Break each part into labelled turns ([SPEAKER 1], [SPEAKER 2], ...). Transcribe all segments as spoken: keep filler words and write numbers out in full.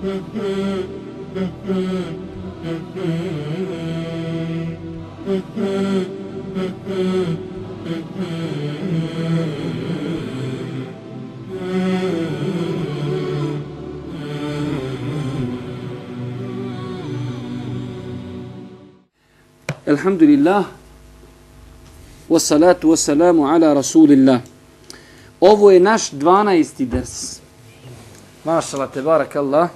[SPEAKER 1] Alhamdulillah, wassalatu wassalamu ala rasulillah. Ovo je naš dvanaesti ders. Mašala te barakallah.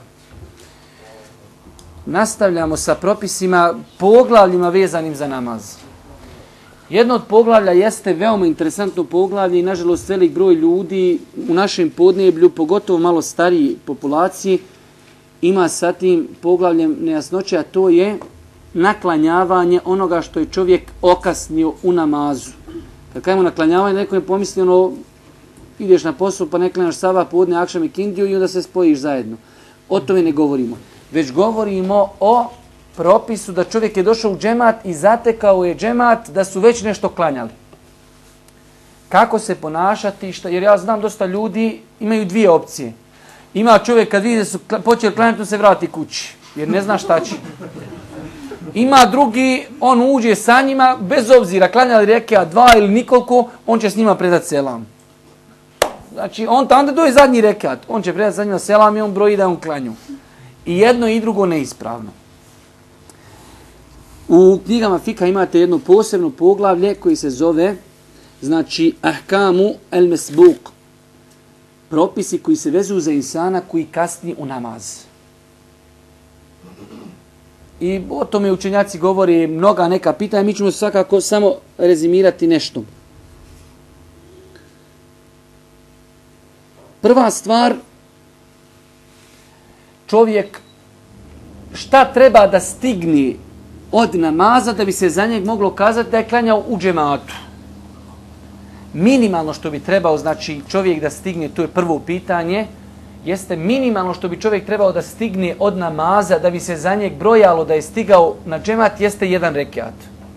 [SPEAKER 1] Nastavljamo sa propisima, poglavljima vezanim za namaz. Jedno od poglavlja jeste veoma interesantno poglavlje i nažalost velik broj ljudi u našem podneblju, pogotovo malo stariji populaciji, ima sa tim poglavljem nejasnoće, a to je naklanjavanje onoga što je čovjek okasnio u namazu. Kad kajemo naklanjavanje, neko je pomislio ono, ideš na posao pa ne klanjaš sava, podne, akšam i kindiju i onda se spojiš zajedno. O tome ne govorimo. Već govorimo o propisu da čovjek je došao u džemat i zatekao je džemat da su već nešto klanjali. Kako se ponašati? Šta, jer ja znam dosta ljudi imaju dvije opcije. Ima čovjek kad vidi da su počeli klanjati, on se vrati kući jer ne zna šta će. Ima drugi, on uđe sa njima, bez obzira, klanjali rekia dva ili nikoliko, on će s njima predati selam. Znači, on tamo da doje zadnji rekat, on će predati sa njima selam i on broji da on klanju. I jedno i drugo neispravno. U knjigama fika imate jedno posebno poglavlje koji se zove, znači, ahkamu el mesbuk. Propisi koji se vezuju za insana koji kasni u namaz. I o tome učenjaci govori mnoga neka pitanja, mi ćemo svakako samo rezimirati nešto. Prva stvar, čovjek šta treba da stigne od namaza da bi se za njeg moglo kazati da je klanjao u džematu. Minimalno što bi trebao, znači čovjek da stigne, to je prvo pitanje, jeste minimalno što bi čovjek trebao da stigne od namaza da bi se za njeg brojalo da je stigao na džemat, jeste jedan rekiat.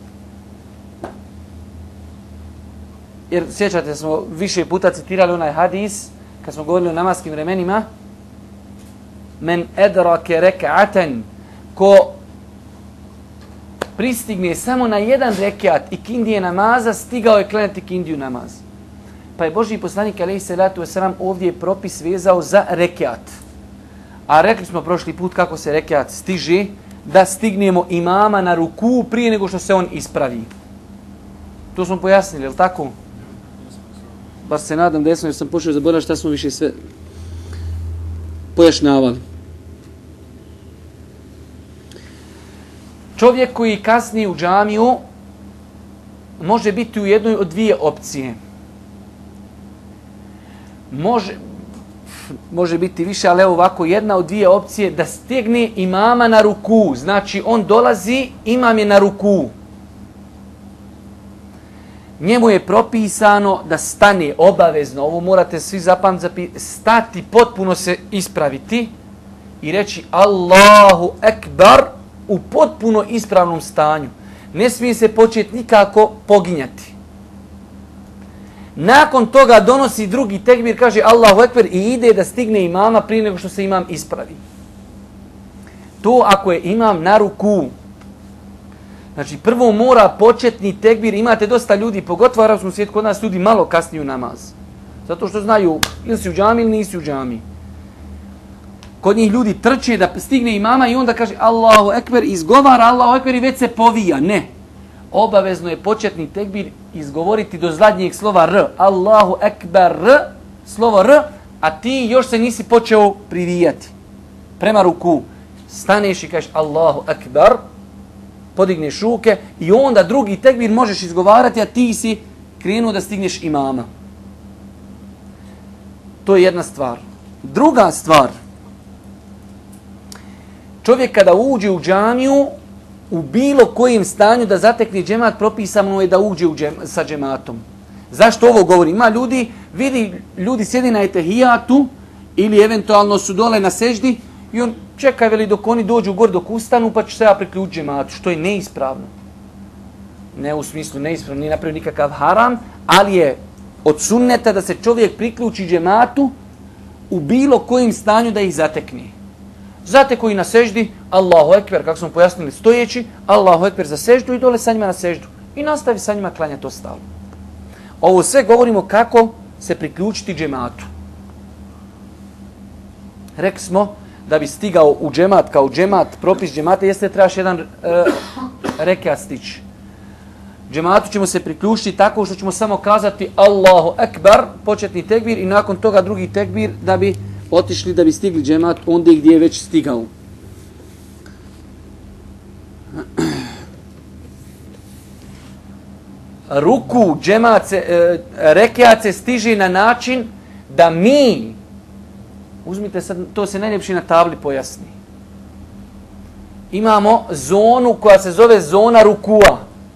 [SPEAKER 1] Jer sjećate, smo više puta citirali onaj hadis kad smo govorili o namaskim vremenima. Men edrake rek'aten, ko pristigne samo na jedan rekiat i kindije namaza, stigao je klanjati kindiju namaz. Pa je Božji poslanik alejhi selatu vesselam ovdje propis vezao za rekiat. A rekli smo prošli put kako se rekiat stiže, da stignemo imama na ruku prije nego što se on ispravi. To smo pojasnili, je li tako? Bar se nadam da jesam, jer sam počeo zaboraviti šta smo više sve pojašnjavali. Čovjek koji kasni u džamiju može biti u jednoj od dvije opcije. Može, može biti više, ali evo ovako, jedna od dvije opcije da stigne imama na ruku. Znači, on dolazi, imam je na ruku. Njemu je propisano da stane obavezno, ovo morate svi zapamtiti, stati, potpuno se ispraviti i reći Allahu ekbar u potpuno ispravnom stanju. Ne smije se početi nikako poginjati. Nakon toga donosi drugi tekbir, kaže Allahu ekber i ide da stigne imama prije nego što se imam ispravi. To ako je imam na ruku. Znači prvo mora početni tekbir, imate dosta ljudi, pogotovo u arapskom svijetu, kod nas ljudi malo kasniju namaz. Zato što znaju ili si u džami ili nisi u džami. Kod njih ljudi trče da stigne imama i onda kaže Allahu ekber, izgovara Allahu ekber i već se povija. Ne. Obavezno je početni tekbir izgovoriti do zadnjeg slova R. Allahu ekber R, slovo R, a ti još se nisi počeo privijati. Prema ruku. Staneš i kažeš Allahu ekber, podigneš ruke i onda drugi tekbir možeš izgovarati, a ti si krenuo da stigneš imama. To je jedna stvar. Druga stvar. Čovjek kada uđe u džamiju, u bilo kojem stanju da zatekne džemat, propisano je da uđe u džem, sa džematom. Zašto ovo govorim? Ima ljudi, vidi, ljudi sjedi na etehijatu ili eventualno su dole na seždi i on čeka veli dok oni dođu gor dok ustanu pa će se ja priključiti džematu, što je neispravno. Ne u smislu neispravno, nije napravio nikakav haram, ali je od sunneta da se čovjek priključi džematu u bilo kojem stanju da ih zatekne. Zate koji na seždi, Allahu ekber, kako smo pojasnili stojeći, Allahu ekber za seždu i dole sa njima na seždu. I nastavi sa njima klanjati ostalo. Ovo sve govorimo kako se priključiti džematu. Rekli smo da bi stigao u džemat kao džemat, propis džemata jeste da trebaš jedan uh, rekat stići. Džematu ćemo se priključiti tako što ćemo samo kazati Allahu ekber, početni tekbir i nakon toga drugi tekbir da bi otišli, da bi stigli džemat ondje gdje je već stigao. Ruku, džemat se, e, rekiat se stiže na način da mi, uzmite sad, to se najljepše na tabli pojasni. Imamo zonu koja se zove zona rukua.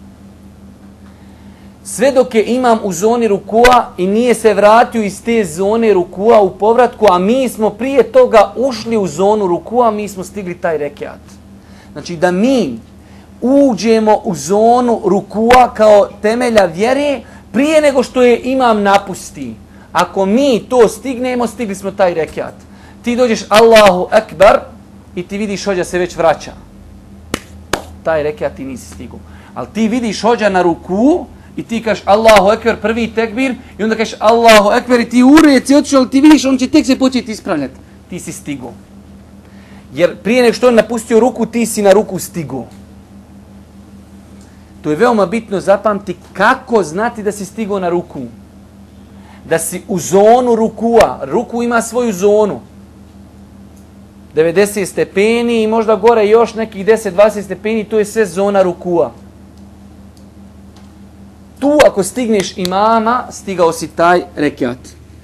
[SPEAKER 1] Sve dok je imam u zoni rukua i nije se vratio iz te zone rukua u povratku, a mi smo prije toga ušli u zonu rukua, mi smo stigli taj rekiat. Znači da mi uđemo u zonu rukua kao temelja vjere prije nego što je imam napusti. Ako mi to stignemo, stigli smo taj rekiat. Ti dođeš Allahu ekber i ti vidiš hođa se već vraća. Taj rekiat ti nisi stigao. Ali ti vidiš hođa na ruku i ti kažeš Allahu ekber, prvi tekbir, i onda kažeš Allahu ekber i ti u reci otišao, ali ti vidiš, on će tek se početi ispravljati. Ti si stigao. Jer prije nego što on napustio ruku, ti si na ruku stigao. To je veoma bitno zapamti kako znati da si stigao na ruku. Da si u zonu rukua. Ruku ima svoju zonu. devedeset stepeni i možda gore još nekih deset do dvadeset stepeni, to je sve zona rukua. Tu ako stigneš imama, stigao si taj rekiat.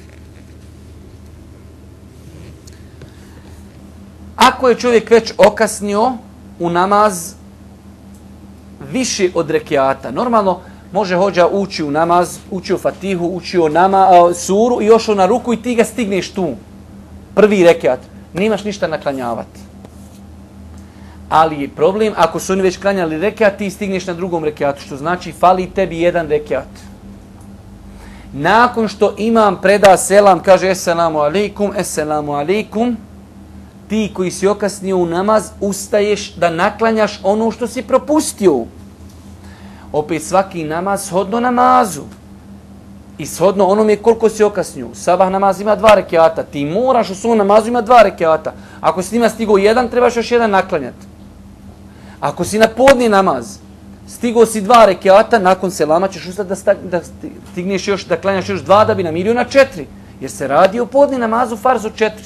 [SPEAKER 1] Ako je čovjek već okasnio u namaz više od rekiata, normalno može hođa ući u namaz, ući u fatihu, ući u nama, suru i još na ruku i ti ga stigneš tu. Prvi rekiat. Nemaš ništa naklanjavati. Ali je problem, ako su oni već klanjali rekiat, ti stigneš na drugom rekiatu, što znači fali tebi jedan rekiat. Nakon što imam preda selam, kaže esselamu alaikum, esselamu alaikum, ti koji si okasnio u namaz, ustaješ da naklanjaš ono što si propustio. Opet svaki namaz shodno namazu. I shodno onome koliko si okasnio. Sabah namaz ima dva rekiata. Ti moraš u svom namazu ima dva rekiata. Ako si njima stigao jedan, trebaš još jedan naklanjati. Ako si na podni namaz, stigao si dva rekiata, nakon selama ćeš ustati da, sta, da stigneš još, da klanjaš još dva da bi namirio na četiri. Jer se radi o podni namazu farzu četiri.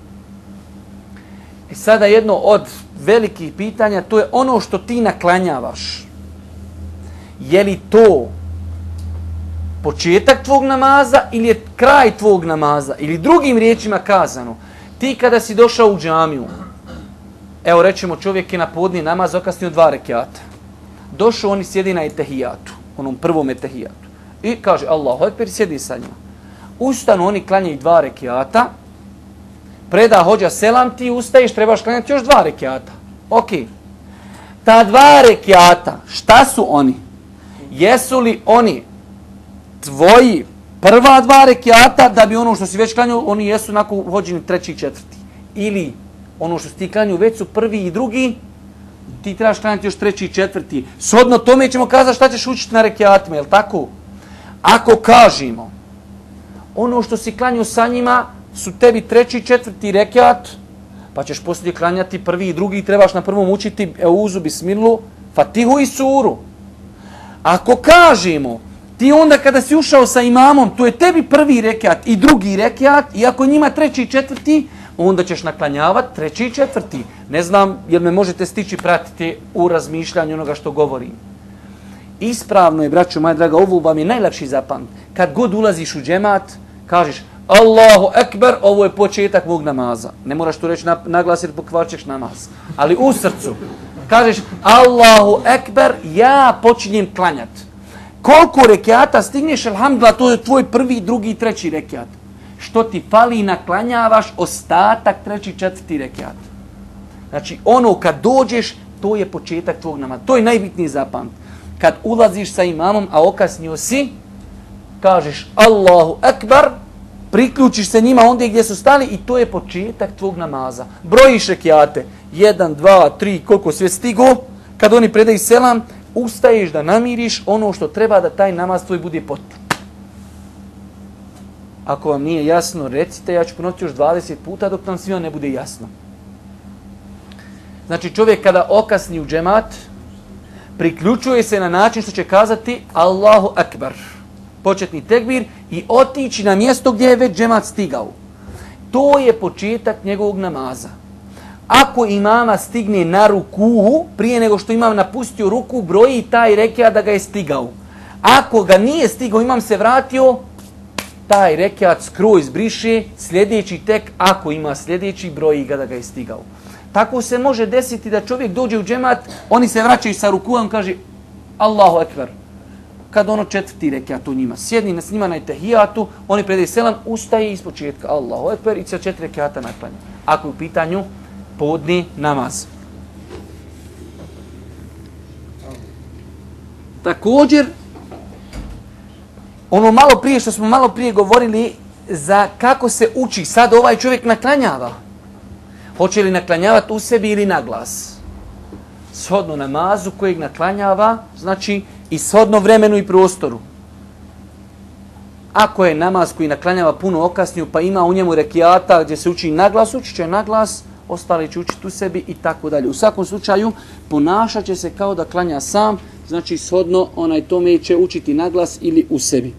[SPEAKER 1] I sada jedno od velikih pitanja, to je ono što ti naklanjavaš. Je li to početak tvog namaza ili je kraj tvog namaza? Ili drugim riječima kazano, ti kada si došao u džamiju, evo rećemo čovjek je na podni namaz okasnio dva rekiata. Došao, oni sjedi na etehijatu, onom prvom etehijatu. I kaže Allahu ekber, sjedi sa njima. Ustanu, oni klanjaju dva rekiata, preda hođa selam, ti ustaješ, trebaš klanjati još dva rekiata. Ok. Ta dva rekiata, šta su oni? Jesu li oni tvoji prva dva rekiata da bi ono što si već klanjao, oni jesu nakon hođeni treći i četvrti? Ili ono što si ti klanjao već su prvi i drugi, ti trebaš klanjati još treći i četvrti. Shodno tome ćemo kazati šta ćeš učiti na rekiatima, je li tako? Ako kažemo, ono što si klanjao sa njima su tebi treći i četvrti rekiat, pa ćeš poslije klanjati prvi i drugi, trebaš na prvom učiti euzu, bismilu, fatihu i suru. Ako kažemo, ti onda kada si ušao sa imamom, to je tebi prvi rekiat i drugi rekiat, i ako njima treći i četvrti, onda ćeš naklanjavati treći i četvrti. Ne znam, jer me možete stići pratiti u razmišljanju onoga što govorim. Ispravno je, braćo moja draga, ovo vam je najlakši zapamtiti. Kad god ulaziš u džemat, kažeš Allahu ekber, ovo je početak mog namaza. Ne moraš to reći na, naglas jer pokvarčeš namaz. Ali u srcu kažeš Allahu ekber, ja počinjem klanjati. Koliko rekiata stigneš, alhamdulillah, to je tvoj prvi, drugi i treći rekiat. Što ti fali, naklanjavaš ostatak treći, četvrti rekiat. Znači ono kad dođeš, to je početak tvog namaza. To je najbitniji zapamt. Kad ulaziš sa imamom, a okasnio si, kažeš Allahu ekber, priključiš se njima ondje gdje su stali i to je početak tvog namaza. Brojiš rekiate, jedan, dva, tri, koliko sve stigo, kad oni predaju selam, ustaješ da namiriš ono što treba da taj namaz tvoj bude potpun. Ako vam nije jasno, recite, ja ću ponoviti još dvadeset puta dok nam svima ne bude jasno. Znači čovjek kada okasni u džemat, priključuje se na način što će kazati Allahu Akbar, početni tekbir i otići na mjesto gdje je već džemat stigao. To je početak njegovog namaza. Ako imama stigne na ruku, prije nego što imam napustio ruku, broji taj rekiat da ga je stigao. Ako ga nije stigao, imam se vratio, taj rekiat skroz briše, sljedeći tek, ako ima sljedeći, broji ga da ga je stigao. Tako se može desiti da čovjek dođe u džemat, oni se vraćaju sa rukuom, kaže Allahu Ekber. Kad ono četvrti rekiat u njima, sjedni s njima na etehijatu, oni predaju selam, ustaje iz početka Allahu Ekber i sa četiri rekiata naklanja. Ako je u pitanju podni namaz. Također, ono malo prije što smo malo prije govorili za kako se uči, sad ovaj čovjek naklanjava. Hoće li naklanjavati u sebi ili na glas? Shodno namazu kojeg naklanjava, znači i shodno vremenu i prostoru. Ako je namaz koji naklanjava puno okasniju, pa ima u njemu rekiata gdje se uči na glas, učit će na glas, ostali će učiti u sebi i tako dalje. U svakom slučaju ponašat će se kao da klanja sam, znači shodno onaj tome će učiti na glas ili u sebi.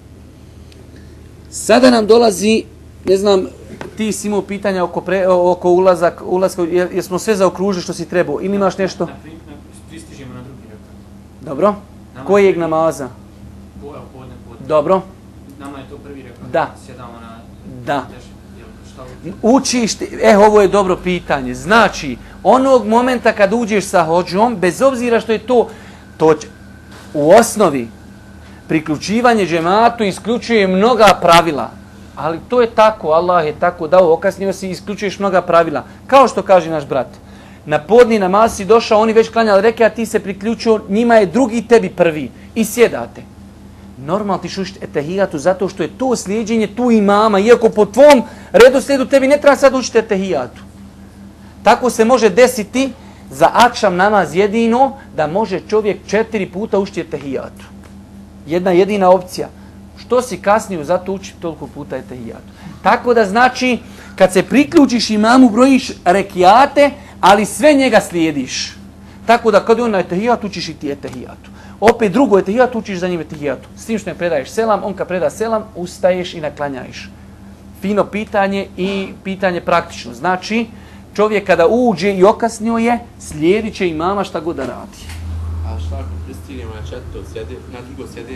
[SPEAKER 1] Sada nam dolazi, ne znam, ti si imao pitanja oko, pre, oko ulazak, ulazka, jer, jer smo sve zaokružili što si trebao. Ili imaš nešto?
[SPEAKER 2] Pristižemo na drugi rekat.
[SPEAKER 1] Dobro. Nama Kojeg namaza?
[SPEAKER 2] Podne, podne.
[SPEAKER 1] Dobro.
[SPEAKER 2] Nama je to prvi rekat.
[SPEAKER 1] Da.
[SPEAKER 2] Sjedamo na...
[SPEAKER 1] Da. Učiš, eh, ovo je dobro pitanje. Znači, onog momenta kad uđeš sa hodžom, bez obzira što je to, to će, u osnovi, priključivanje džematu isključuje mnoga pravila. Ali to je tako, Allah je tako dao, okasnio si, isključuješ mnoga pravila. Kao što kaže naš brat. Na podni namaz si došao, oni već klanjali reke, a ti se priključio, njima je drugi, tebi prvi. I sjedate. Normalno ti šušti etehijatu zato što je to slijedjenje tu imama, iako po tvom redoslijedu tebi ne treba sad učiti etehijatu. Tako se može desiti za akšam namaz jedino da može čovjek četiri puta učiti etehijatu. Jedna jedina opcija. Što si kasnije zato uči toliko puta etehijatu. Tako da znači kad se priključiš imamu brojiš rekiate, ali sve njega slijediš. Tako da kad on na etehijatu učiš i ti etehijatu. Opet drugo etehijatu učiš za njim etehijatu. S tim što ne predaješ selam, on kad preda selam, ustaješ i naklanjaješ. Fino pitanje i pitanje praktično. Znači, čovjek kada uđe i okasnio je, slijedit će imama šta god da radi.
[SPEAKER 3] A šta ako pristignemo na četvrto sjede, na drugo sjedenje?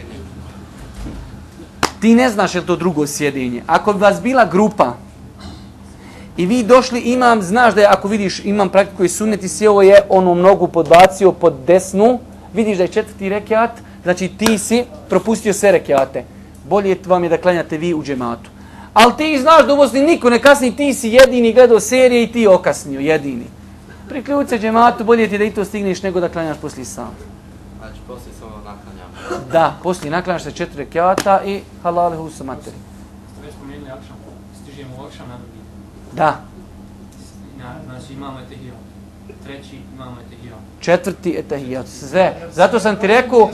[SPEAKER 1] Ti ne znaš je li to drugo sjedenje. Ako bi vas bila grupa i vi došli imam, znaš da je, ako vidiš imam praktiku i sunnet i si ovo je onu mnogu podbacio pod desnu, vidiš da je četvrti rekiat, znači ti si propustio sve rekiate. Bolje vam je da klanjate vi u džematu. Ali ti znaš da uvozni niko ne kasni, ti si jedini gledao serije i ti okasnio, jedini. Priključ se džematu, bolje ti da i to stigneš nego da klanjaš poslije sam.
[SPEAKER 3] Znači poslije samo naklanjamo.
[SPEAKER 1] Da, poslije naklanjaš se četiri rekiata i halale husa materi.
[SPEAKER 2] Ste već spomenuli akšam, stižemo u akšam na drugi.
[SPEAKER 1] Da.
[SPEAKER 2] Znači imamo etehijat. Treći imamo etehijat.
[SPEAKER 1] Četvrti etehijat. Sve. Zato sam ti rekao,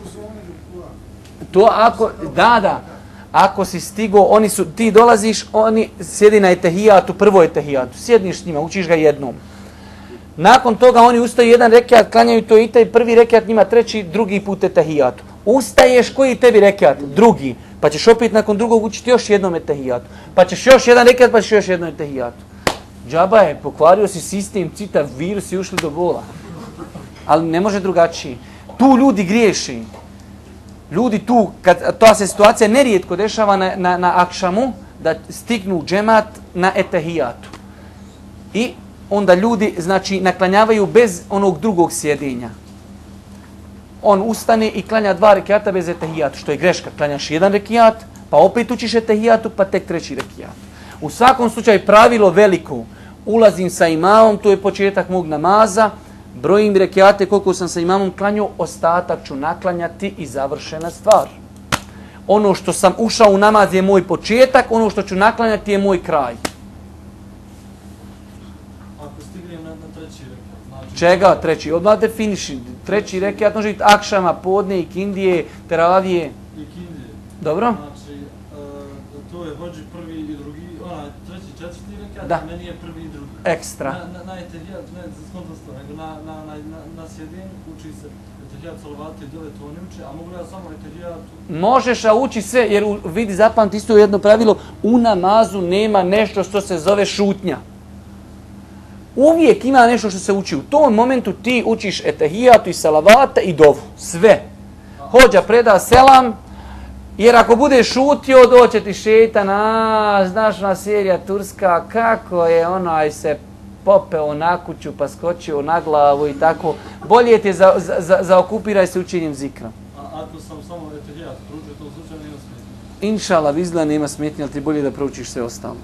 [SPEAKER 1] to ako, da, da, ako si stigo, oni su, ti dolaziš, oni sjedi na etehijatu, prvo etehijatu. Sjedniš s njima, učiš ga jednom. Nakon toga oni ustaju jedan rekiat, klanjaju to i taj prvi rekiat njima, treći, drugi put etehijatu. Ustaješ, koji tebi rekiat? Drugi. Pa ćeš opet nakon drugog učiti još jednom etehijatu. Pa ćeš još jedan rekiat, pa ćeš još jednom etehijatu. Džaba je, pokvario si sistem, citav virus i ušli do bola. Ali ne može drugačije. Tu ljudi griješi. Ljudi tu, kad ta se situacija nerijetko dešava na, na, na akšamu, da stignu džemat na etehijatu. I onda ljudi, znači, naklanjavaju bez onog drugog sjedenja. On ustane i klanja dva rekiata bez etehijata, što je greška. Klanjaš jedan rekiat, pa opet učiš etehijatu, pa tek treći rekiat. U svakom slučaju pravilo veliko. Ulazim sa imamom, to je početak mog namaza, brojim rekiate koliko sam sa imamom klanjao, ostatak ću naklanjati i završena stvar. ono što sam ušao u namaz je moj početak, ono što ću naklanjati je moj kraj.
[SPEAKER 4] Ako stignem na, na treći rekat, znači...
[SPEAKER 1] Čega treći? Odmah definiši. Treći rekat može biti akšama, podne, ikindije, teravije.
[SPEAKER 4] Ikindije.
[SPEAKER 1] Dobro?
[SPEAKER 4] Znači, uh, to je hođi prvi i drugi, onaj treći, četvrti rekat,
[SPEAKER 1] Da.
[SPEAKER 4] a meni je prvi i drugi.
[SPEAKER 1] Ekstra.
[SPEAKER 4] Na, na, na etehijat, ne za skonto sto, nego na, na, na, na, na sjedin uči se etehijat, salavati, dole to ne uči, a mogu ja samo etehijat...
[SPEAKER 1] Možeš, a uči sve, jer u, vidi, zapamti isto jedno pravilo, u namazu nema nešto što se zove šutnja. Uvijek ima nešto što se uči. U tom momentu ti učiš etehijatu i salavata i dovu. Sve. Hođa preda selam, jer ako budeš šutio, doće ti šeitan, a, znaš na serija turska, kako je onaj se popeo na kuću, pa skočio na glavu i tako. Bolje ti je za, za, za, zaokupiraj se učenjem zikra.
[SPEAKER 4] A ako sam samo etehijat proučio, to u slučaju nema smetnje.
[SPEAKER 1] Inšala, vizla nema smetnje, ali ti bolje da proučiš sve ostalo.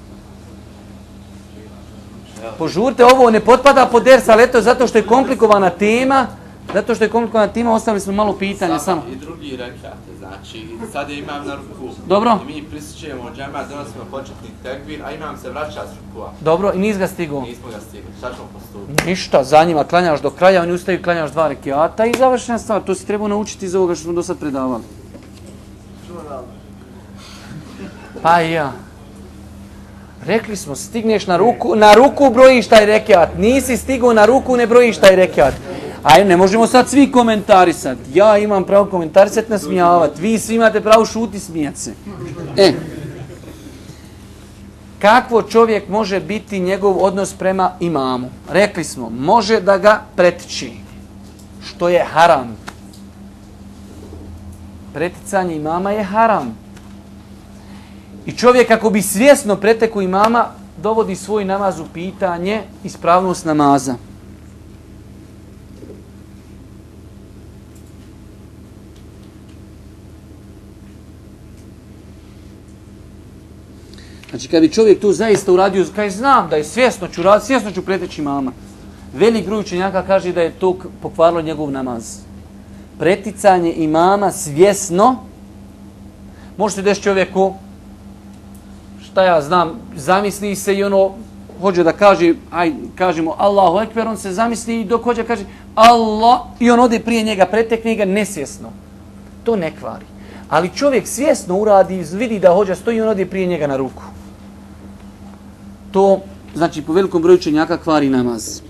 [SPEAKER 1] Požurte, ovo ne potpada pod ders, ali eto, zato što je komplikovana tema, zato što je komplikovana tema, ostavili smo malo pitanja samo.
[SPEAKER 3] I drugi rekate, znači, sad je imam na ruku.
[SPEAKER 1] Dobro.
[SPEAKER 3] I mi prisjećujemo džema, donosimo početni tekbir, a imam se vraća s rukua.
[SPEAKER 1] Dobro, i nis ga stigo.
[SPEAKER 3] Nismo ga stigli, šta ćemo postupiti?
[SPEAKER 1] Ništa, za njima klanjaš do kraja, oni ustaju klanjaš dva rekiata i završena stvar. To si trebao naučiti iz ovoga što smo do sad predavali. Pa i ja. Rekli smo, stigneš na ruku, na ruku brojiš taj rekiat. Nisi stigao na ruku, ne brojiš taj rekiat. Ajde, ne možemo sad svi komentarisati. Ja imam pravo komentarisati, nasmijavati. Vi svi imate pravo šuti, smijati se. E. Kakvo čovjek može biti njegov odnos prema imamu? Rekli smo, može da ga pretiči, što je haram. Preticanje imama je haram. I čovjek ako bi svjesno preteku imama, dovodi svoj namaz u pitanje, ispravnost namaza. Znači, kad bi čovjek tu zaista uradio, kaj znam da je svjesno ću raditi, svjesno ću preteći imama. Velik broj učenjaka kaže da je to pokvarilo njegov namaz. Preticanje imama svjesno, može se desiti čovjeku, šta ja znam, zamisli se i ono, hođe da kaže, aj, kažemo Allahu Ekber, on se zamisli i dok hođe kaže Allah, i on ode prije njega, pretekne ga nesvjesno. To ne kvari. Ali čovjek svjesno uradi, vidi da hođa stoji i on ode prije njega na ruku. To, znači, po velikom broju učenjaka kvari namaz.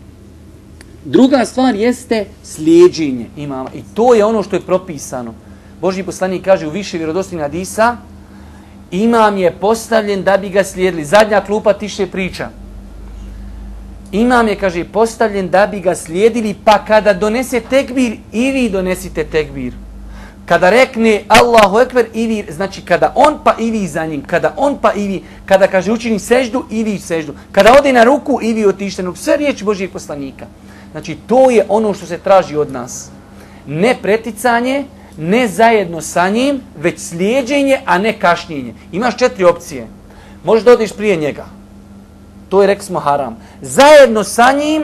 [SPEAKER 1] Druga stvar jeste slijedženje imama. I to je ono što je propisano. Božji poslanik kaže u više vjerodostojnih hadisa, imam je postavljen da bi ga slijedili. Zadnja klupa tiše priča. Imam je, kaže, postavljen da bi ga slijedili, pa kada donese tekbir, i vi donesite tekbir. Kada rekne Allahu Ekber, i vi, znači kada on pa i vi za njim, kada on pa i vi, kada kaže učini seždu, i vi seždu. Kada ode na ruku, i vi otište na ruku. Sve riječi Božijeg poslanika. Znači, to je ono što se traži od nas. Ne preticanje, ne zajedno sa njim, već slijedženje, a ne kašnjenje. Imaš četiri opcije. Možeš da odiš prije njega. To je, rekli smo, haram. Zajedno sa njim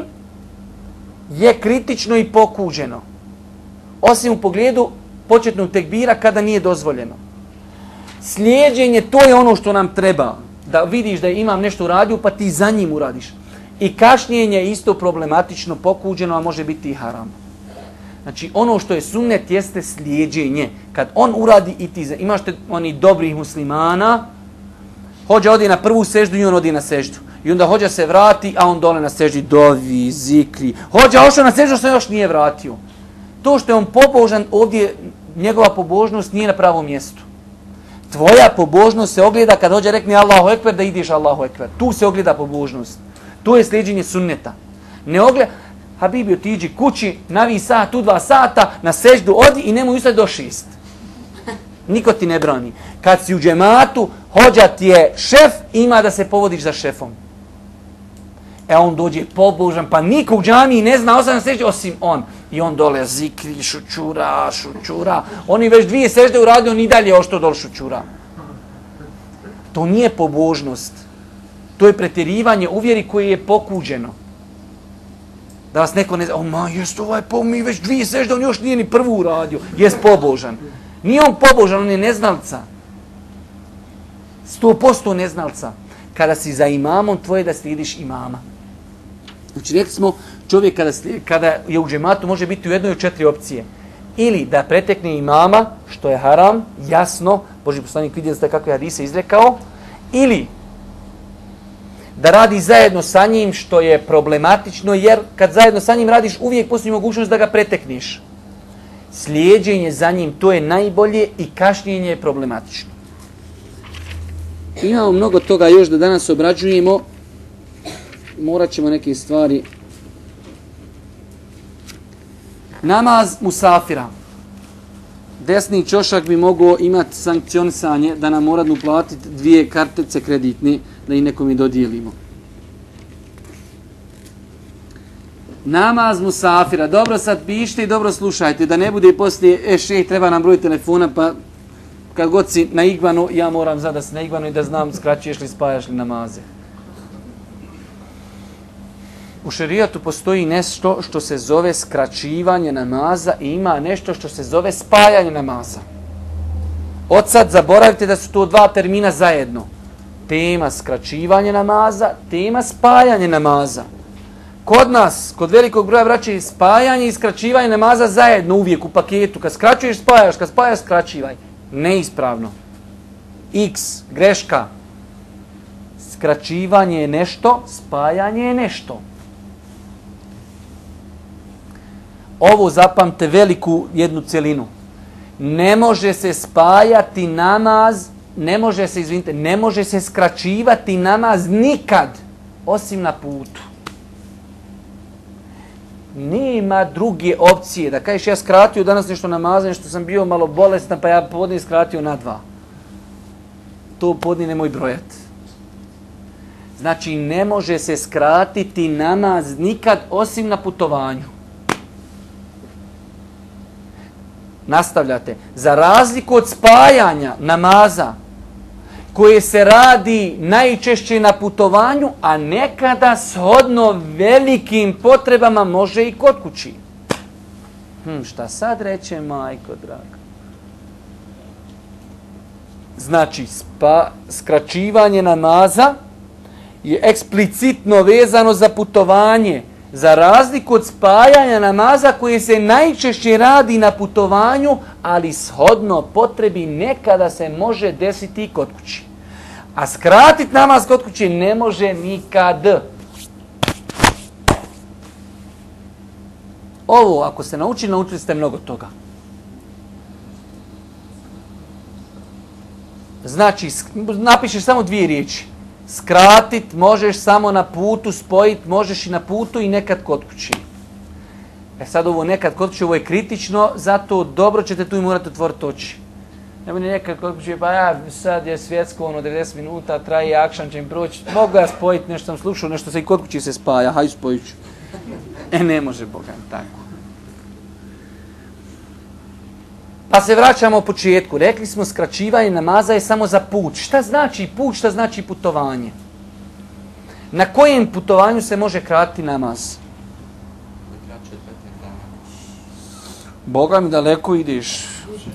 [SPEAKER 1] je kritično i pokuđeno. Osim u pogledu početnog tekbira kada nije dozvoljeno. Slijedženje, to je ono što nam treba. Da vidiš da imam nešto uradio, pa ti za njim uradiš. I kašnjenje je isto problematično, pokuđeno, a može biti i haram. Znači, ono što je sunnet jeste slijedženje. Kad on uradi i ti, imaš te oni dobrih muslimana, hođa odi na prvu seždu i on odi na seždu. I onda hođa se vrati, a on dole na seždi dovi, zikri. Hođa ošao na seždu što još nije vratio. To što je on pobožan, ovdje njegova pobožnost nije na pravom mjestu. Tvoja pobožnost se ogleda kad hođa rekne Allahu Ekber, da ideš Allahu Ekber. Tu se ogleda pobožnost. To je slijedženje sunneta. Ne ogleda, Habibi, otiđi kući, navi sat, tu dva sata, na seždu odi i nemoj ustati do šest. Niko ti ne brani. Kad si u džematu, hođa ti je šef, ima da se povodiš za šefom. E on dođe pobožan, pa niko u džamiji ne zna osam sežde osim on. I on dole zikri, šučura, šučura. Oni već dvije sežde uradio, on i dalje ošto dole šučura. To nije pobožnost. To je pretjerivanje u vjeri koje je pokuđeno. Da vas neko ne zna, o ma, jest ovaj po mi već dvije sežde, on još nije ni prvu uradio. Jest pobožan. Nije on pobožan, on je neznalca. Sto posto neznalca. Kada si za imamom, tvoje da slijediš imama. Znači, rekli smo, čovjek kada, kada je u džematu može biti u jednoj od četiri opcije. Ili da pretekne imama, što je haram, jasno, Božji poslanik vidjeli ste kakve hadise izrekao, ili da radi zajedno sa njim, što je problematično, jer kad zajedno sa njim radiš, uvijek postoji mogućnost da ga pretekneš. Slijeđenje za njim, to je najbolje i kašnjenje je problematično. Imamo mnogo toga još da danas obrađujemo. Morat ćemo neke stvari. Namaz musafira. Desni čošak bi mogao imati sankcionisanje da nam moramo platiti dvije kartice kreditne da ih nekom i dodijelimo. Namaz musafira. Dobro sad pišite i dobro slušajte, da ne bude poslije, e šeh, treba nam broj telefona, pa kad god si na igvanu, ja moram znati da si na igvanu i da znam skraćuješ li, spajaš li namaze. U šerijatu postoji nešto što se zove skraćivanje namaza i ima nešto što se zove spajanje namaza. Od sad zaboravite da su to dva termina zajedno. Tema skraćivanje namaza, tema spajanje namaza. Kod nas, kod velikog broja braće, spajanje i skraćivanje namaza zajedno uvijek u paketu. Kad skraćuješ, spajaš, kad spajaš, skraćivaj. Neispravno. X, greška. Skraćivanje je nešto, spajanje je nešto. Ovo zapamte veliku jednu celinu. Ne može se spajati namaz, ne može se, izvinite, ne može se skraćivati namaz nikad, osim na putu. Nema druge opcije. Da kažeš ja skratio danas nešto namaza, nešto sam bio malo bolestan, pa ja podne skratio na dva. To podne nemoj brojati. Znači, ne može se skratiti namaz nikad, osim na putovanju. Nastavljate. Za razliku od spajanja namaza, koje se radi najčešće na putovanju, a nekada shodno velikim potrebama može i kod kući. Hm, šta sad reče, majko draga? Znači, spa, skraćivanje namaza je eksplicitno vezano za putovanje, za razliku od spajanja namaza koje se najčešće radi na putovanju, ali shodno potrebi nekada se može desiti i kod kući. A skratiti namaz kod kući ne može nikad. Ovo, ako ste naučili, naučili ste mnogo toga. Znači, napišeš samo dvije riječi. Skratit možeš samo na putu, spojit možeš i na putu i nekad kod kući. E sad ovo nekad kod kući, ovo je kritično, zato dobro ćete tu i morati otvoriti oči. Ne bude nekad kod kući, pa ja sad je svjetsko, ono devedeset minuta, traje akšan, će im proći. Mogu ja spojiti, nešto sam slušao, nešto se i kod kući se spaja, hajde spojit ću. E ne može, Bogan, tako. Pa se vraćamo u početku. Rekli smo skraćivanje namaza je samo za put. Šta znači put, šta znači putovanje? Na kojem putovanju se može kratiti namaz? Boga mi daleko ideš.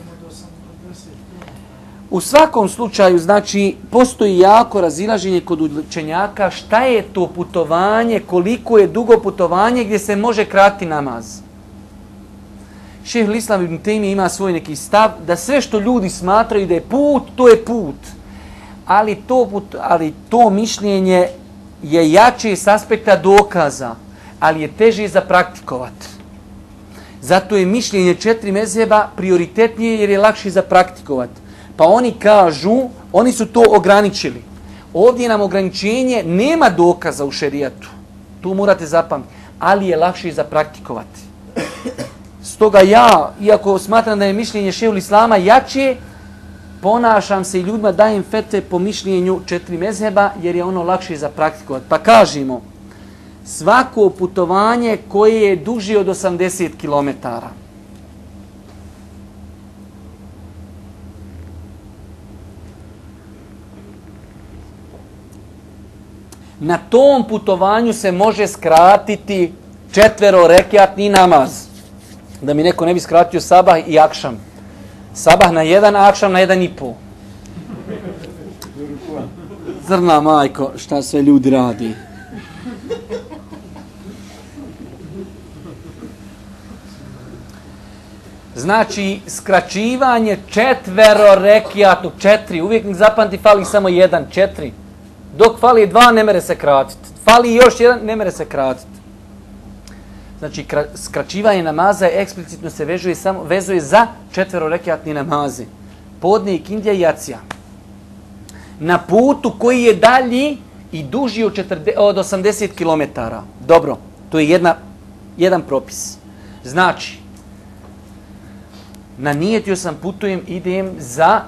[SPEAKER 1] U svakom slučaju, znači, postoji jako razilaženje kod učenjaka šta je to putovanje, koliko je dugo putovanje gdje se može kratiti namaz. Šejh Islam ibn Tejmije ima svoj neki stav da sve što ljudi smatraju da je put, to je put. Ali to, put, ali to mišljenje je jače s aspekta dokaza, ali je teže za praktikovati. Zato je mišljenje četiri mezheba prioritetnije jer je lakše za praktikovati. Pa oni kažu, oni su to ograničili. Ovdje nam ograničenje nema dokaza u šerijatu. Tu morate zapamtiti. Ali je lakše za praktikovati. Stoga ja, iako smatram da je mišljenje šejhul Islama jače, ponašam se i ljudima dajem fetve po mišljenju četiri mezheba jer je ono lakše za praktikovati. Pa kažemo, svako putovanje koje je duže od osamdeset kilometara, na tom putovanju se može skratiti četvero rekjatni namaz. Da mi neko ne bi skratio sabah i akšam. Sabah na jedan, akšam na jedan i pol. Zrna majko, šta sve ljudi radi. Znači, skraćivanje četvero rekiatnog, četiri, uvijek ne zapamti, fali samo jedan, četiri. Dok fali dva, ne mere se kratiti. Fali još jedan, ne mere se kratiti. Znači, skraćivanje namaza je eksplicitno se vezuje, samo, vezuje za četvero rekiatni namazi. Podne, ikindija i jacija. Na putu koji je dalji i duži od, četrdeset, od osamdeset kilometara. Dobro, to je jedna, jedan propis. Znači, nanijetio sam, putujem, idem za,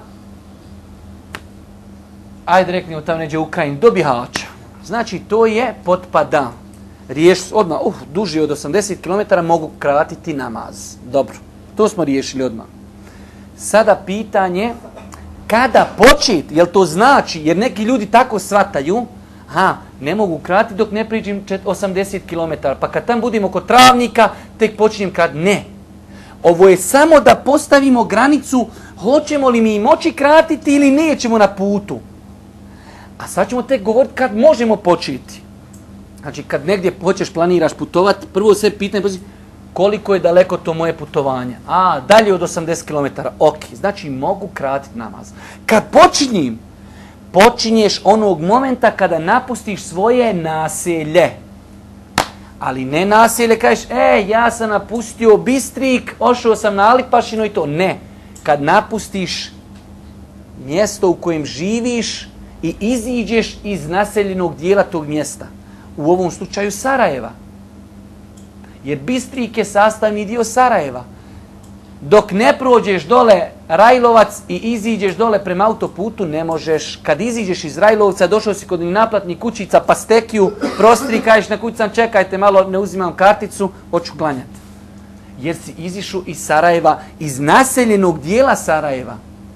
[SPEAKER 1] ajde reknemo tamo neđe u Kajin, do Bihaća. Znači, to je potpada. Riješ odmah, uh, duži od osamdeset kilometara mogu kratiti namaz. Dobro, to smo riješili odmah. Sada pitanje, kada početi, jel to znači, jer neki ljudi tako shvataju, ha, ne mogu kratiti dok ne priđem osamdeset kilometara, pa kad tam budemo kod travnika, tek počinjem kad ne. Ovo je samo da postavimo granicu, hoćemo li mi moći kratiti ili nećemo na putu. A sad ćemo tek govoriti kad možemo početi. Znači, kad negdje hoćeš, planiraš putovati, prvo sve pitanje, koliko je daleko to moje putovanje? A, dalje od osamdeset kilometara. Ok, znači mogu kratiti namaz. Kad počinjem, počinješ onog momenta kada napustiš svoje naselje. Ali ne naselje, kažeš, e, ja sam napustio Bistrik, ošao sam na Alipašinu i to. Ne, kad napustiš mjesto u kojem živiš i iziđeš iz naseljenog dijela tog mjesta. U ovom slučaju Sarajeva. Jer Bistrik je sastavni dio Sarajeva. Dok ne prođeš dole Rajlovac i iziđeš dole prema autoputu, ne možeš. Kad iziđeš iz Rajlovca, došao si kod naplatnih kućica, pa stekiju, prostri, kažeš na kućicam, čekajte malo, ne uzimam karticu, hoću klanjati. Jer si izišao iz Sarajeva, iz naseljenog dijela Sarajeva.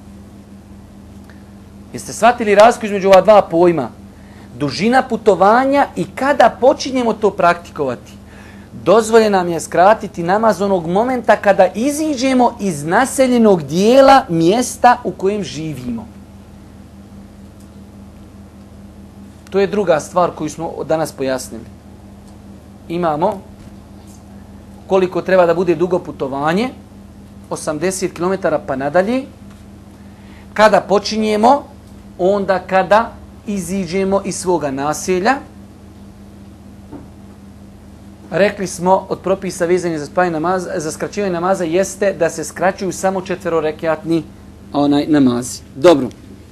[SPEAKER 1] Jeste shvatili razliku između ova dva pojma? Dužina putovanja i kada počinjemo to praktikovati. Dozvoljeno nam je skratiti namaz onog momenta kada iziđemo iz naseljenog dijela mjesta u kojem živimo. To je druga stvar koju smo danas pojasnili. Imamo koliko treba da bude dugo putovanje, osamdeset kilometara pa nadalje. Kada počinjemo, onda kada iziđemo iz svoga naselja. Rekli smo od propisa vezanja za spajanje namaza, za skraćivanje namaza jeste da se skraćuju samo četverorekjatni onaj namazi. Dobro.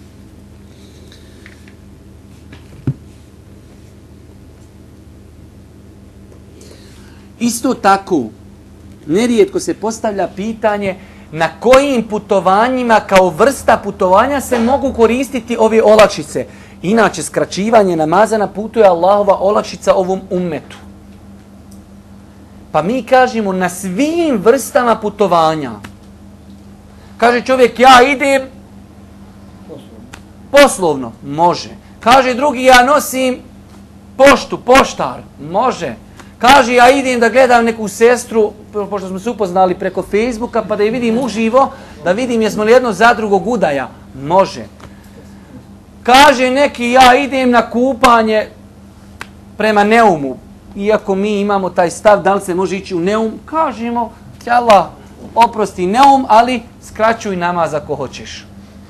[SPEAKER 1] Isto tako, nerijetko se postavlja pitanje na kojim putovanjima kao vrsta putovanja se mogu koristiti ove olakšice. Inače, skraćivanje namaza na putu je Allahova olakšica ovom ummetu. Pa mi kažemo na svim vrstama putovanja. Kaže čovjek, ja idem poslovno. poslovno. Može. Kaže drugi, ja nosim poštu, poštar. Može. Kaže, ja idem da gledam neku sestru, pošto smo se upoznali preko Facebooka, pa da je vidim uživo, da vidim jesmo li jedno za drugog udaja. Može. Kaže neki, ja idem na kupanje prema Neumu. Iako mi imamo taj stav, da li se može ići u Neum, kažemo, Allah oprosti Neum, ali skraćuj namaz ako hoćeš.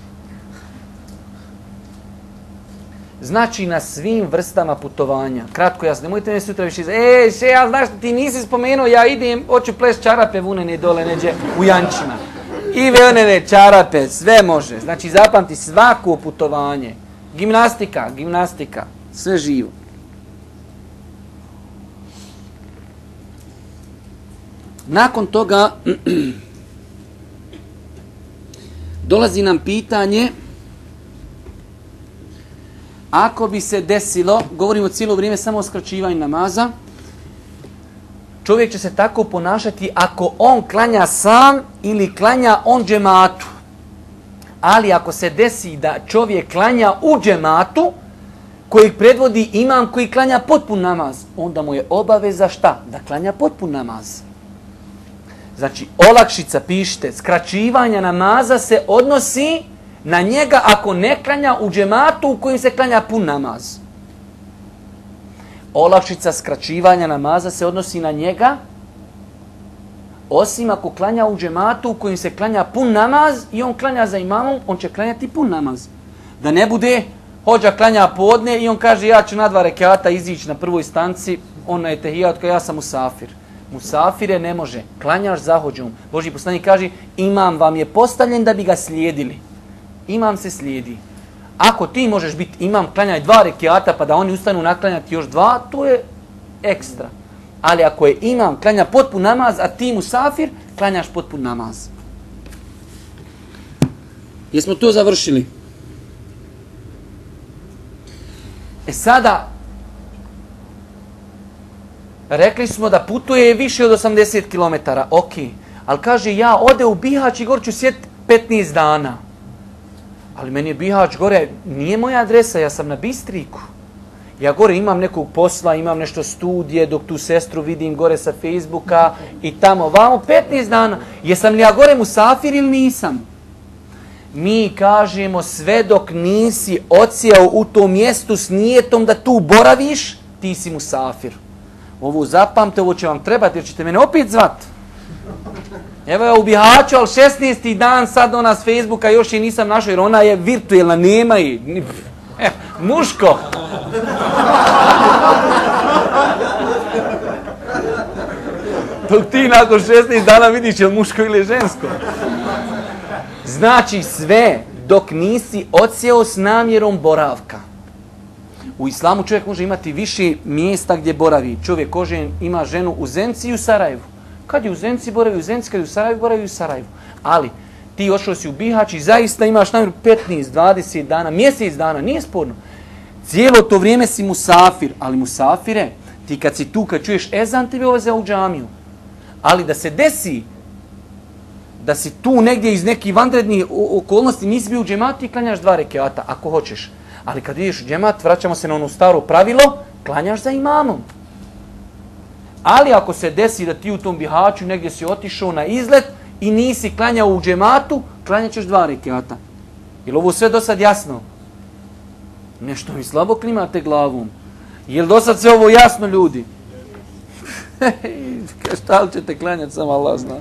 [SPEAKER 1] Znači na svim vrstama putovanja. Kratko jasno, nemojte me sutra više izati. E, še, ja znaš, ti nisi spomenuo, ja idem, hoću ples čarape vunene dole neđe u Jančima. I vunene čarape, sve može. Znači zapamti svako putovanje. Gimnastika, gimnastika, sve živo. Nakon toga dolazi nam pitanje, ako bi se desilo, govorimo cijelo vrijeme samo o skraćivanju namaza, čovjek će se tako ponašati ako on klanja sam ili klanja on džematu. Ali ako se desi da čovjek klanja u džematu, kojeg predvodi imam koji klanja potpun namaz, onda mu je obaveza šta? Da klanja potpun namaz. Znači, olakšica, pišite, skraćivanja namaza se odnosi na njega ako ne klanja u džematu u kojim se klanja pun namaz. Olakšica skraćivanja namaza se odnosi na njega, osim ako klanja u džematu u kojim se klanja pun namaz i on klanja za imamom, on će klanjati pun namaz. Da ne bude, hođa klanja podne i on kaže ja ću na dva rekata izići na prvoj stanci, on je tehijat kao ja sam musafir. Musafire ne može, klanjaš za hođom. Božji poslanik kaže imam vam je postavljen da bi ga slijedili. Imam se slijedi. Ako ti možeš biti imam, klanjaj dva rekiata pa da oni ustanu naklanjati još dva, to je ekstra. Ali ako je imam, klanja potpun namaz, a ti musafir, klanjaš potpun namaz. Jesmo to završili? E sada, rekli smo da putuje više od osamdeset kilometara, ok. Ali kaže ja ode u Bihać i gore ću sjediti petnaest dana. Ali meni je Bihać gore, nije moja adresa, ja sam na Bistriku. Ja gore imam nekog posla, imam nešto studije, dok tu sestru vidim gore sa Facebooka i tamo vamo petnaest dana. Jesam li ja gore musafir ili nisam? Mi kažemo sve dok nisi odsjeo u tom mjestu s nijetom da tu boraviš, ti si musafir. Ovo zapamte, ovo će vam trebati jer ćete mene opet zvat. Evo ja u Bihaću, ali šesnaesti dan sad ona s Facebooka još je nisam našao jer ona je virtuelna, nema je. E, muško. Dok ti nakon šesnaest dana vidiš je li muško ili žensko. Znači sve dok nisi odsjeo s namjerom boravka. U islamu čovjek može imati više mjesta gdje boravi. Čovjek kože ima ženu u Zenci i u Sarajevu. Kad je u Zenci, boravi u Zenci, kad je u Sarajevu, boravi u Sarajevu. Ali ti ošao si u Bihać i zaista imaš namjeru petnaest, dvadeset dana, mjesec dana, nije sporno. Cijelo to vrijeme si musafir, ali musafire, ti kad si tu, kad čuješ ezan, ti bi oveze u džamiju. Ali da se desi da si tu negdje iz nekih vanrednih okolnosti, nisi bio u džematu i klanjaš dva rekiata, ako hoćeš. Ali kad ideš u džemat, vraćamo se na ono staro pravilo, klanjaš za imamom. Ali ako se desi da ti u tom Bihaću negdje si otišao na izlet i nisi klanjao u džematu, klanjat ćeš dva rekiata. Je li ovo sve do sad jasno? Nešto mi slabo klimate glavom. Je li do sad sve ovo jasno, ljudi? Šta li ćete klanjati, sam Allah zna.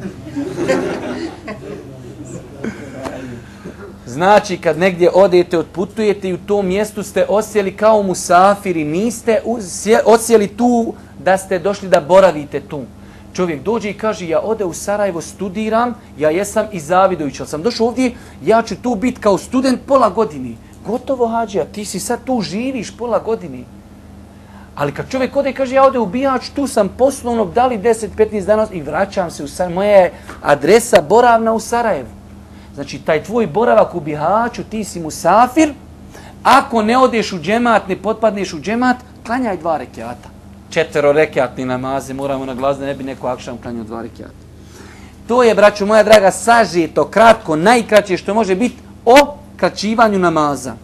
[SPEAKER 1] Znači, kad negdje odete, otputujete i u tom mjestu ste osjeli kao musafiri, niste osjeli tu da ste došli da boravite tu. Čovjek dođe i kaže, ja ode u Sarajevo, studiram, ja jesam iz Zavidovića, ali sam došao ovdje, ja ću tu biti kao student pola godine. Gotovo, hađija, ti si sad tu živiš pola godine. Ali kad čovjek ode i kaže, ja ode u Bihać, tu sam poslovno, dali deset do petnaest dana i vraćam se u Sarajevo. Moja je adresa boravna u Sarajevu. Znači, taj tvoj boravak u Bihaću, ti si musafir, ako ne odeš u džemat, ne potpadneš u džemat, klanjaj dva rekiata. Četvero rekiatni namaze, moramo naglasiti da ne bi neko akšam klanjao dva rekiata. To je, braćo moja draga, sažeto, kratko, najkraće što može biti o kraćivanju namaza.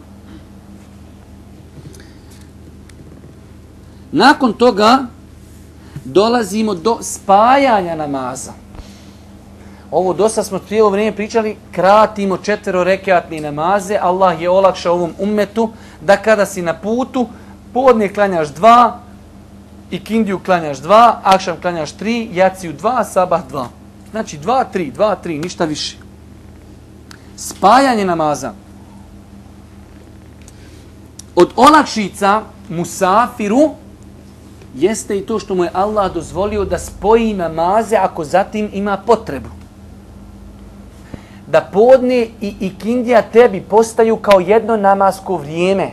[SPEAKER 1] Nakon toga dolazimo do spajanja namaza. Ovo dosta smo cijelo vrijeme pričali, kratimo četvero rekiatni namaze. Allah je olakšao ovom ummetu da kada si na putu, podne klanjaš dva, ikindiju klanjaš dva, akšam klanjaš tri, jaciju dva, sabah dva. Znači dva, tri, dva, tri, ništa više. Spajanje namaza. Od olakšica musafiru jeste i to što mu je Allah dozvolio da spoji namaze ako zatim ima potrebu. Da podne i ikindija tebi postaju kao jedno namasko vrijeme.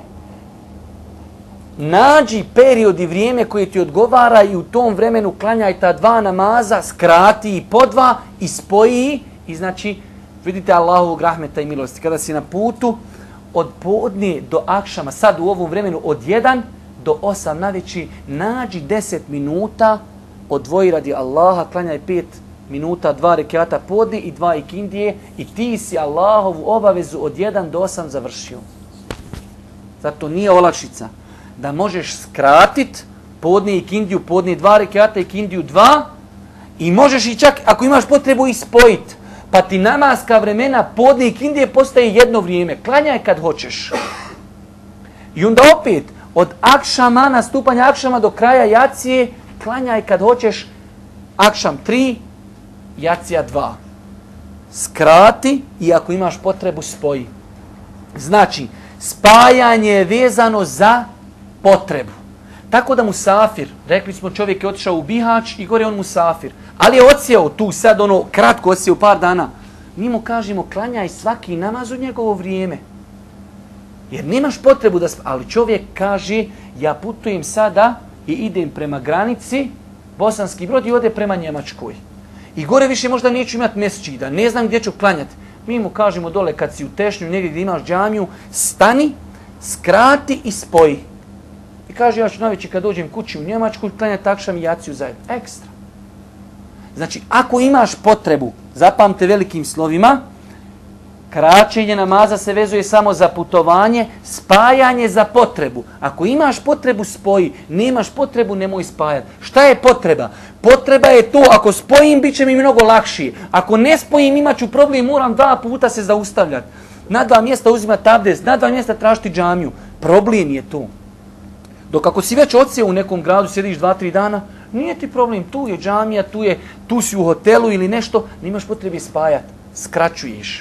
[SPEAKER 1] Nađi period i vrijeme koje ti odgovara i u tom vremenu klanjaj ta dva namaza, skrati i po dva i spoji. I znači, vidite Allahovog rahmeta i milosti. Kada si na putu, od podne do akšama, sad u ovom vremenu od jedan do osam navečer, nađi deset minuta, odvoji radi Allaha, klanjaj pet minuta, dva rekiata podne i dva ikindije i ti si Allahovu obavezu od jedan do osam završio. Zato nije olakšica da možeš skratit podne ikindiju, podne dva rekiata, ikindiju dva I možeš i čak, ako imaš potrebu, i spojiti. Pa ti namaska vremena podne i kindije postaje jedno vrijeme. Klanjaj kad hoćeš. I onda opet, od akšama, nastupanja akšama do kraja jacije, klanjaj kad hoćeš akšam tri, jacija dva. Skrati i ako imaš potrebu, spoji. Znači, spajanje je vezano za potrebu. Tako da musafir, rekli smo čovjek je otišao u Bihać i gore on musafir. Ali je odsjeo tu sad ono kratko odsjeo par dana. Mi mu kažemo klanjaj svaki namaz u njegovo vrijeme. Jer nemaš potrebu da... Sp... Ali čovjek kaže ja putujem sada i idem prema granici Bosanski Brod i ode prema Njemačkoj. I gore više možda neću imati mesdžida, ne znam gdje ću klanjati. Mi mu kažemo dole kad si u Tešnju, negdje gdje imaš džamiju, stani, skrati i spoji. I kaže ja ću navići kad dođem kući u Njemačku klanjati akšam i jaciju zajedno. Ekstra. Znači ako imaš potrebu, zapamte velikim slovima, kraćenje namaza se vezuje samo za putovanje, spajanje za potrebu. Ako imaš potrebu, spoji. Nemaš potrebu, nemoj spajati. Šta je potreba? Potreba je to, ako spojim, bit će mi mnogo lakšije. Ako ne spojim, imat ću problem, moram dva puta se zaustavljati. Na dva mjesta uzimati abdest, na dva mjesta tražiti džamiju. Problem je to. Dok ako si već odsjeo u nekom gradu, sjediš dva, tri dana, nije ti problem, tu je džamija, tu, je, tu si u hotelu ili nešto, nemaš potrebe spajati. Skraćuješ.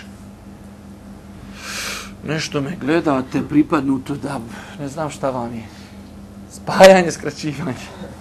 [SPEAKER 1] Nešto me gledate, pripadnuto da ne znam šta vam je. Spajanje, skraćivanje.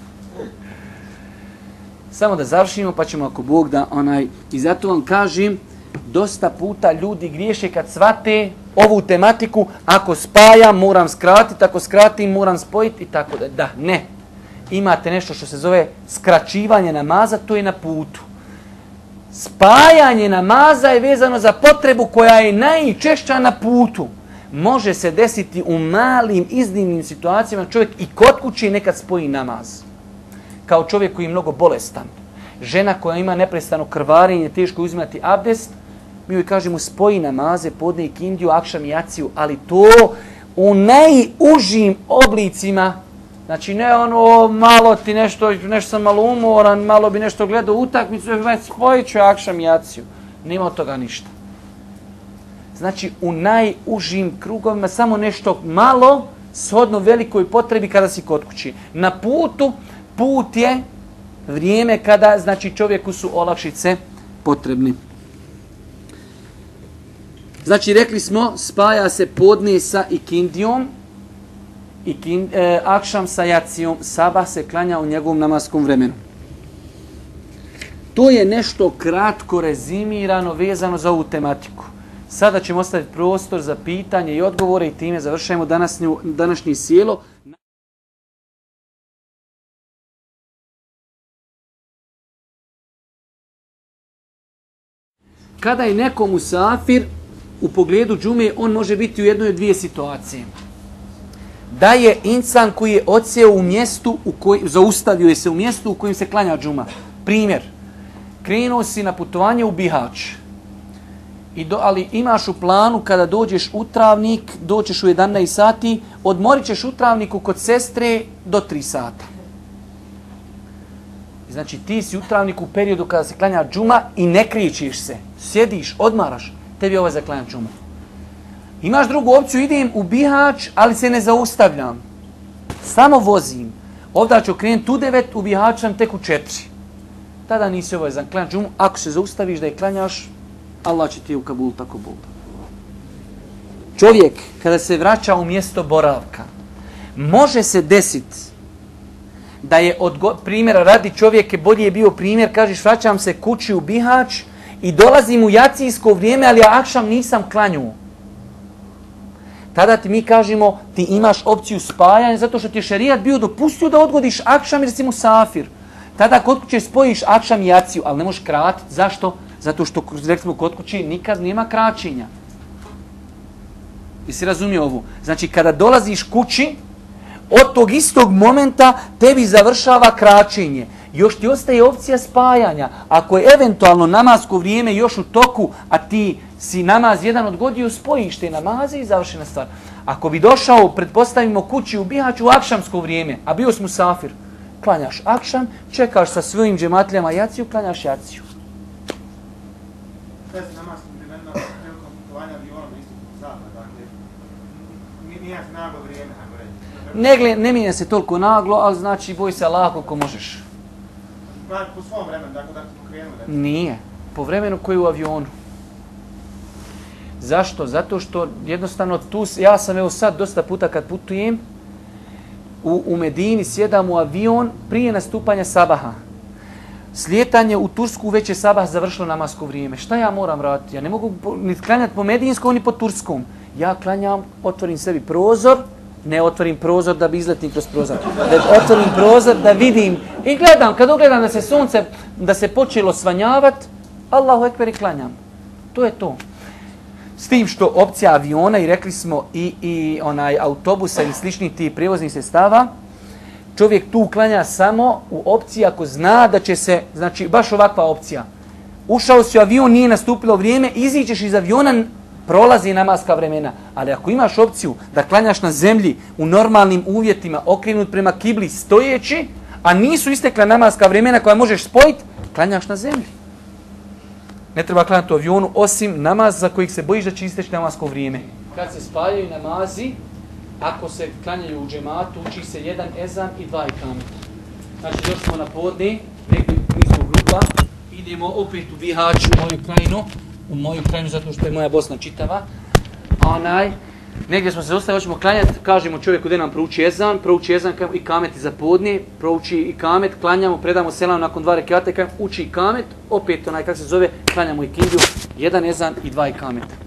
[SPEAKER 1] Samo da završimo pa ćemo ako Bog da onaj... I zato vam kažem, dosta puta ljudi griješe kad shvate ovu tematiku, ako spajam moram skratiti, ako skratim moram spojiti i tako da. Da, ne. Imate nešto što se zove skraćivanje namaza, to je na putu. Spajanje namaza je vezano za potrebu koja je najčešća na putu. Može se desiti u malim iznimnim situacijama, čovjek i kod kuće nekad spoji namaz. Kao čovjek koji je mnogo bolestan. Žena koja ima neprestano krvarenje, teško uzimati abdest, mi joj kažemo spoji namaze, podne i kindiju, akšam i jaciju, ali to u najužim oblicima. Znači ne ono malo ti nešto, nešto sam malo umoran, malo bi nešto gledao utakmicu, već spojit ću akšam i jaciju. Nema od toga ništa. Znači u najužim krugovima samo nešto malo, shodno velikoj potrebi kada si kod kući. Na putu, put je vrijeme kada znači čovjeku su olakšice potrebni. Znači rekli smo spaja se podne sa ikindijom, i kin, e, akšam sa jacijom, sabah se klanja u njegovom namaskom vremenu. To je nešto kratko rezimirano vezano za ovu tematiku. Sada ćemo ostaviti prostor za pitanje i odgovore i time završajemo današnju, današnji sjelo. Kada je neko musafir u pogledu džume, on može biti u jednoj od dvije situacije. Da je insan koji je odsjeo u mjestu, u koj, zaustavio je se u mjestu u kojem se klanja džuma. Primjer, krenuo si na putovanje u Bihać, I do, ali imaš u planu kada dođeš u Travnik, doćeš u jedanaest sati, odmorit ćeš u Travniku kod sestre do tri sata. Znači ti si u Travniku u periodu kada se klanja džuma i ne kriječiš se, sjediš, odmaraš, tebi je ovo za klanja džuma. Imaš drugu opciju, idem u Bihać, ali se ne zaustavljam. Samo vozim. Ovdje ću krenuti u devet, u Bihać sam tek u četiri. Tada nisi ovo za klanja džumu. Ako se zaustaviš da je klanjaš, Allah će ti u Kabul tako Bog. Čovjek, kada se vraća u mjesto boravka, može se desiti da je od primjera radi čovjek, bolje je bio primjer, kažeš vraćam se kući u Bihać i dolazim u jacijsko vrijeme, ali ja akšam nisam klanjuo. Tada ti mi kažemo, ti imaš opciju spajanja zato što ti je šerijat bio dopustio da odgodiš akšam jer si musafir. Tada kod kuće spojiš akšam i jaciju, ali ne možeš kratiti. Zašto? Zato što, rekli smo, kod kuće nikad nema kraćenja. Jesi razumio ovo? Znači, kada dolaziš kući, od tog istog momenta tebi završava kraćenje. Još ti ostaje opcija spajanja. Ako je eventualno namasko vrijeme još u toku, a ti si namaz jedan odgodio, spojiš te namaze i završena stvar. Ako bi došao, pretpostavimo, kući u Bihaću u akšamsko vrijeme, a bio si musafir, klanjaš akšam, čekaš sa svojim džematljama jaciju, klanjaš jaciju.
[SPEAKER 5] Bez namaskog vremena prilikom putovanja avionom na istoku zapada, dakle, nije naglo vrijeme, ajmo reći.
[SPEAKER 1] Ne, gle, ne mijenja se toliko naglo, ali znači boj se Allah koliko možeš.
[SPEAKER 5] Po svom vremenu, dakle, da smo krenuli.
[SPEAKER 1] Nije. Po vremenu koji je u avionu. Zašto? Zato što jednostavno tu, ja sam evo sad dosta puta kad putujem, u, u Medini sjedam u avion prije nastupanja sabaha. Slijetanje u Tursku već je sabah završilo namasko vrijeme. Šta ja moram raditi? Ja ne mogu ni klanjati po medijinskom ni po turskom. Ja klanjam, otvorim sebi prozor, ne otvorim prozor da bi izletim kroz prozor. Da otvorim prozor da vidim i gledam, kad ogledam da se sunce, da se počelo svanjavati, Allahu ekber i klanjam. To je to. S tim što opcija aviona i rekli smo i, i onaj autobusa i sličnih tih prijevoznih sredstava, čovjek tu klanja samo u opciji ako zna da će se, znači baš ovakva opcija. Ušao si u avion, nije nastupilo vrijeme, iziđeš iz aviona, prolazi namaska vremena. Ali ako imaš opciju da klanjaš na zemlji u normalnim uvjetima, okrenut prema kibli stojeći, a nisu istekla namaska vremena koja možeš spojiti, klanjaš na zemlji. Ne treba klanjati u avionu, osim namaz za kojih se bojiš da će isteći namasko vrijeme. Kad se spajaju namazi, ako se klanjaju u džematu, uči se jedan ezan i dva ikameta. Znači, došli smo na podne, rekli nismo grupa, idemo opet u Bihać, u moju krajinu, u moju krajinu zato što je moja Bosna čitava. Onaj, negdje smo se zostali, hoćemo klanjati, kažemo čovjeku da nam prouči ezan, prouči ezan i kamet za podne, prouči i kamet, klanjamo, predamo selam nakon dva rekata i kamet, uči i kamet, opet onaj, kako se zove, klanjamo i kindiju, jedan ezan i dva i kameta.